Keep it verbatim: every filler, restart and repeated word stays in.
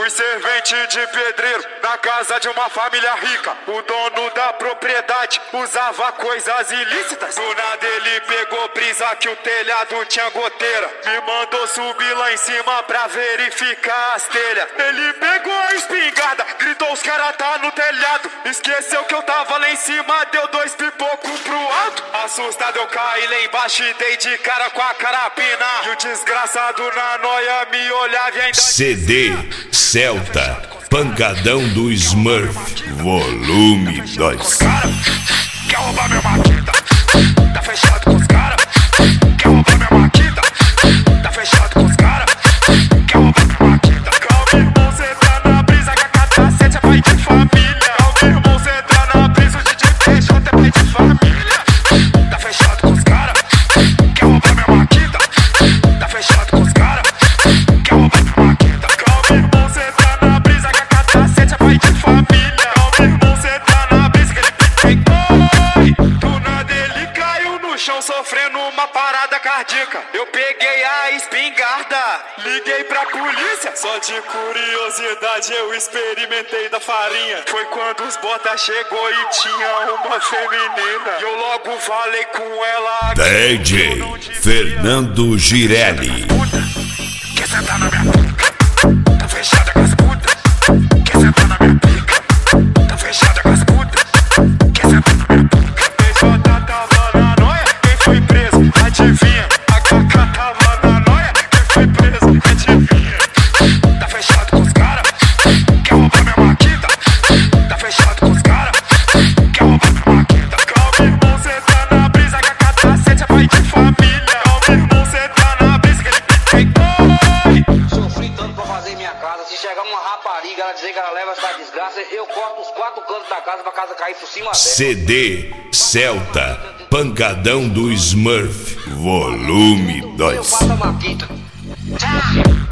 Fui servente de pedreiro na casa de uma família rica. O dono da propriedade usava coisas ilícitas. Do nada ele pegou brisa que o telhado tinha goteira. Me mandou subir lá em cima pra verificar as telhas. Ele pegou a espingarda, gritou os caras tá no telhado. Esqueceu que eu tava lá em cima, deu dois pipocos pro alto. Assustado eu caí lá embaixo e dei de cara com a carabina. E o desgraçado na noia me olhava e ainda... C D Celta, Pancadão do Smurf, volume dois. Quer roubar minha maquita? Tá fechado com os cara. Quer roubar minha maquita? Tá fechado com os cara. Quer roubar minha maquita? Calma, irmão, cê tá na brisa que a K sete é pai de família. Calma, irmão, cê tá na brisa, o D J P J é pai de família. Tá fechado com os cara. Quer roubar minha maquita? Tá fechado com os cara. Quer roubar minha maquita? Calma, irmão, cê tá na brisa que a K sete é pai de família. Calma, irmão, cê tá na brisa que ele tem. Do nada ele caiu no chão sofrendo uma parada cardíaca. Eu peguei a espingarda, liguei pra polícia. Só de curiosidade eu experimentei da farinha. Foi quando os bota chegou e tinha uma feminina. E eu logo falei com ela. D J Fernando Girelli. Quer sentar na minha pica? Tá fechada com as putas. Quer sentar na minha pica? Tá fechada com as putas. Quer sentar na minha pica? P J tava na noia, quem foi preso? Adivinha? A Kaká tava na noia, quem foi preso? Adivinha? Tá fechado com os cara. Quer roubar minha maquita? Tá fechado com os cara. Quer roubar minha maquita? Calma, irmão, cê tá na brisa que a K sete é pai de família. Calma, irmão, cê tá na brisa que ele tem. Sofri tanto pra fazer minha casa. Se chegar uma rapariga, ela dizer que ela leva essa desgraça, eu corto os quatro cantos da casa pra casa cair por cima dela. C D Celta, Pancadão do Smurf, volume Eu dois. faço a maquita. Tchau.